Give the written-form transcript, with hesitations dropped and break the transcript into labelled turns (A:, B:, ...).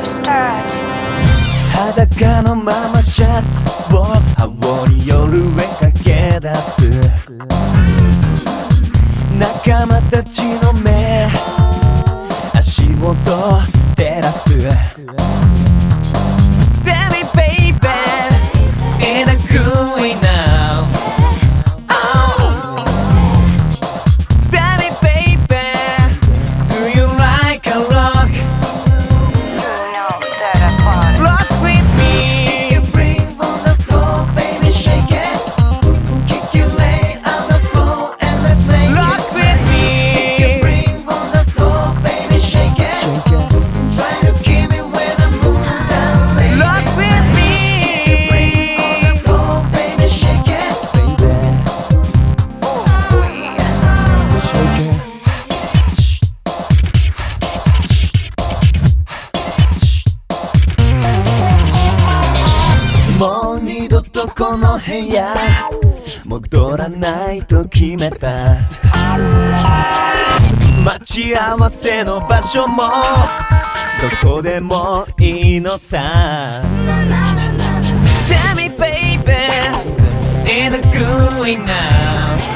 A: start.
B: 裸のままシャツを羽織り夜へ駆け出す仲間たちの目足元照らす Tell me baby in a good way now Tell me baby do you like a rock
A: You know that I want it.
B: Rock with me You bring on the floor baby shake it Kick your leg on the floor and let's make it Rock with me You bring on the floor baby shake it Try to keep it where the moon does lay Rock with me You bring on the floor baby shake it Baby
A: Oh yes.
B: Shake itもう二度とこの部屋戻らないと決めた待ち合わせの場所もどこでもいいのさ Tell me baby in a good way now